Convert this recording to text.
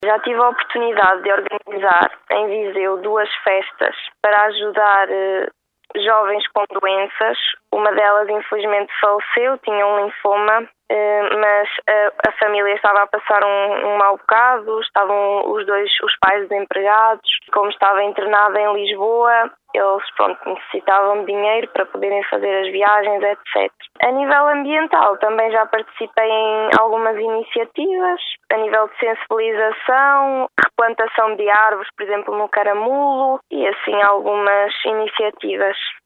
Já tive a oportunidade de organizar em Viseu 2 festas para ajudar jovens com doenças. Uma delas, infelizmente, faleceu, tinha um linfoma, mas a família estava a passar um mau bocado, estavam os pais desempregados. Como estava internada em Lisboa, eles necessitavam de dinheiro para poderem fazer as viagens, etc. A nível ambiental, também já participei em algumas iniciativas, a nível de sensibilização, replantação de árvores, por exemplo, no Caramulo, e assim algumas iniciativas.